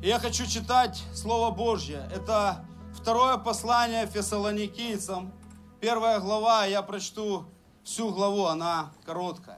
И я хочу читать Слово Божье. Это второе послание Фессалоникийцам, 1 глава. Я прочту всю главу, она короткая.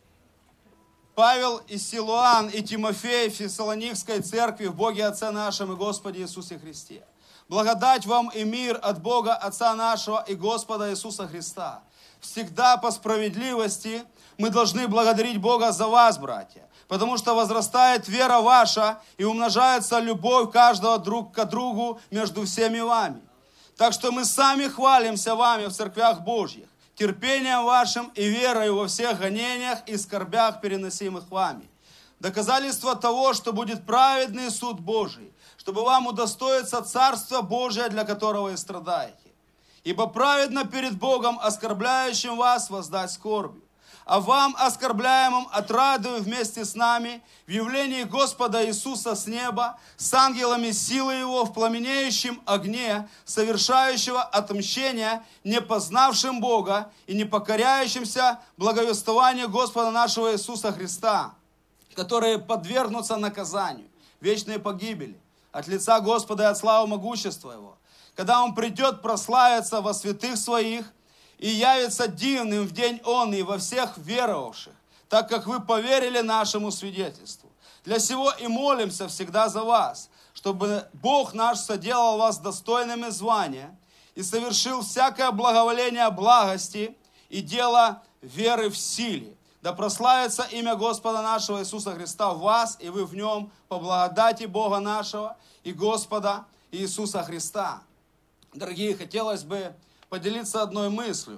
Павел и Силуан и Тимофей в Фессалоникской церкви в Боге Отце нашем и Господе Иисусе Христе. Благодать вам и мир от Бога Отца нашего и Господа Иисуса Христа. Всегда по справедливости мы должны благодарить Бога за вас, братья, потому что возрастает вера ваша и умножается любовь каждого друг к другу между всеми вами. Так что мы сами хвалимся вами в церквях Божьих, терпением вашим и верой во всех гонениях и скорбях, переносимых вами. Доказательство того, что будет праведный суд Божий, чтобы вам удостоиться Царства Божия, для которого и страдаете. Ибо праведно перед Богом, оскорбляющим вас, воздать скорбью. А вам, оскорбляемым, отрадую вместе с нами в явлении Господа Иисуса с неба, с ангелами силы Его в пламенеющем огне, совершающего отмщение, не познавшим Бога и не покоряющимся благовествованию Господа нашего Иисуса Христа, которые подвергнутся наказанию, вечной погибели, от лица Господа и от славы могущества Его, когда Он придет прославиться во святых Своих, и явится дивным в день Он и во всех веровавших, так как вы поверили нашему свидетельству. Для сего и молимся всегда за вас, чтобы Бог наш соделал вас достойными звания и совершил всякое благоволение благости и дело веры в силе. Да прославится имя Господа нашего Иисуса Христа в вас, и вы в Нем по благодати Бога нашего и Господа Иисуса Христа. Дорогие, хотелось бы поделиться одной мыслью.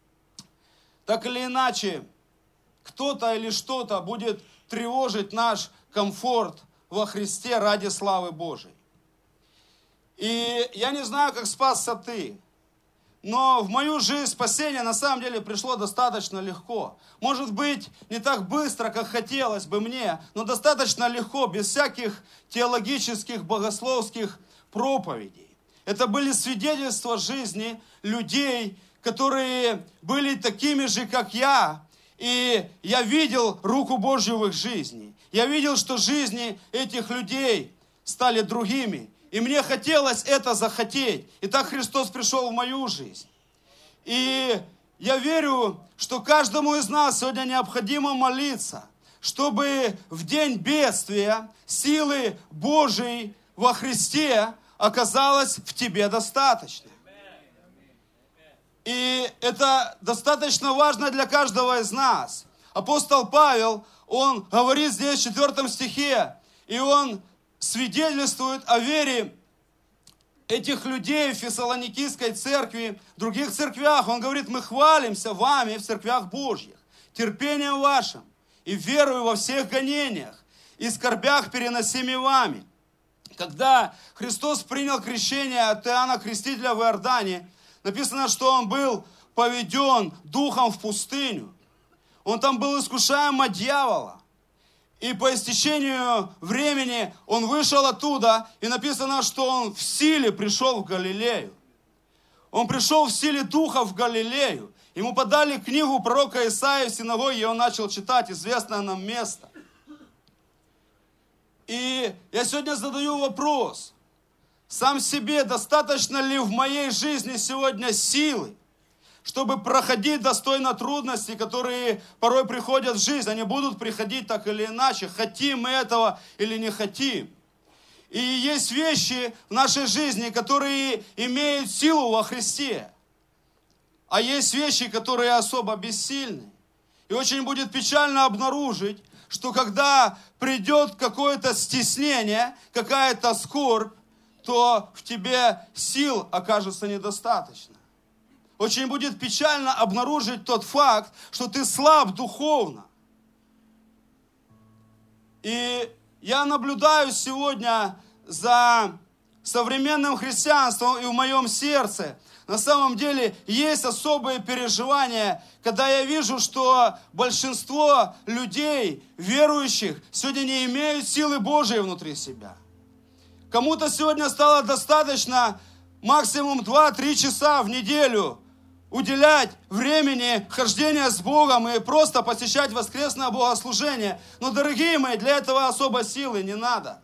Так или иначе, кто-то или что-то будет тревожить наш комфорт во Христе ради славы Божией. И я не знаю, как спасся ты, но в мою жизнь спасение на самом деле пришло достаточно легко. Может быть, не так быстро, как хотелось бы мне, но достаточно легко, без всяких теологических, богословских проповедей. Это были свидетельства жизни людей, которые были такими же, как я. И я видел руку Божью в их жизни. Я видел, что жизни этих людей стали другими. И мне хотелось это захотеть. И так Христос пришел в мою жизнь. И я верю, что каждому из нас сегодня необходимо молиться, чтобы в день бедствия силы Божьей во Христе оказалось в тебе достаточно. И это достаточно важно для каждого из нас. Апостол Павел, он говорит здесь в 4 стихе, и он свидетельствует о вере этих людей в Фессалоникийской церкви, в других церквях. Он говорит: мы хвалимся вами в церквях Божьих, терпением вашим и верою во всех гонениях и скорбях, переносимыми вами. Когда Христос принял крещение от Иоанна Крестителя в Иордане, написано, что Он был поведен духом в пустыню. Он там был искушаем от дьявола. И по истечению времени Он вышел оттуда, и написано, что Он в силе пришел в Галилею. Он пришел в силе духа в Галилею. Ему подали книгу пророка Исаии в синагоге, и он начал читать известное нам место. И я сегодня задаю вопрос сам себе: достаточно ли в моей жизни сегодня силы, чтобы проходить достойно трудности, которые порой приходят в жизнь? Они будут приходить так или иначе, хотим мы этого или не хотим. И есть вещи в нашей жизни, которые имеют силу во Христе, а есть вещи, которые особо бессильны. И очень будет печально обнаружить, что когда придет какое-то стеснение, какая-то скорбь, то в тебе сил окажется недостаточно. Очень будет печально обнаружить тот факт, что ты слаб духовно. И я наблюдаю сегодня за современным христианством, и в моем сердце на самом деле есть особые переживания, когда я вижу, что большинство людей, верующих, сегодня не имеют силы Божией внутри себя. Кому-то сегодня стало достаточно максимум 2-3 часа в неделю уделять времени хождения с Богом и просто посещать воскресное богослужение. Но, дорогие мои, для этого особо силы не надо.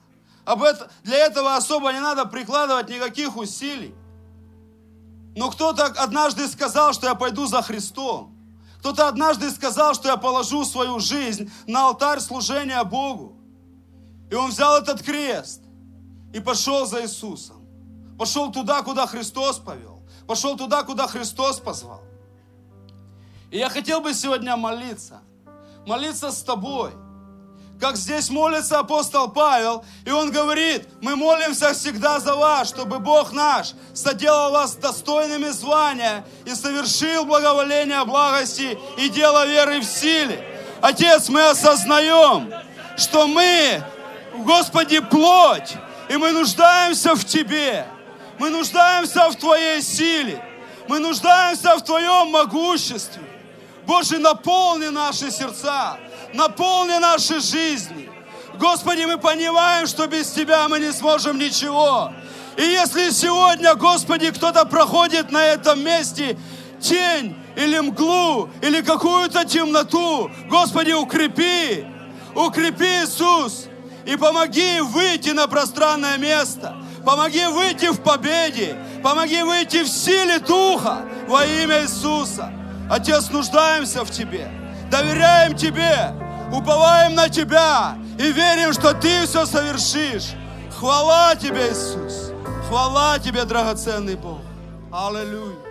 Для этого особо не надо прикладывать никаких усилий. Но кто-то однажды сказал, что я пойду за Христом. Кто-то однажды сказал, что я положу свою жизнь на алтарь служения Богу. И он взял этот крест и пошел за Иисусом. Пошел туда, куда Христос повел. Пошел туда, куда Христос позвал. И я хотел бы сегодня молиться с тобой. Как здесь молится апостол Павел, и он говорит: мы молимся всегда за вас, чтобы Бог наш соделал вас достойными звания и совершил благоволение благости и дело веры в силе. Отец, мы осознаем, что мы, Господи, плоть, и мы нуждаемся в Тебе. Мы нуждаемся в Твоей силе. Мы нуждаемся в Твоем могуществе. Боже, наполни наши сердца, наполни наши жизни. Господи, мы понимаем, что без Тебя мы не сможем ничего. И если сегодня, Господи, кто-то проходит на этом месте тень или мглу, или какую-то темноту, Господи, укрепи, Иисус, и помоги выйти на пространное место. Помоги выйти в победе, помоги выйти в силе Духа во имя Иисуса. Отец, нуждаемся в Тебе, доверяем Тебе, уповаем на Тебя и верим, что Ты все совершишь. Хвала Тебе, Иисус, хвала Тебе, драгоценный Бог. Аллилуйя.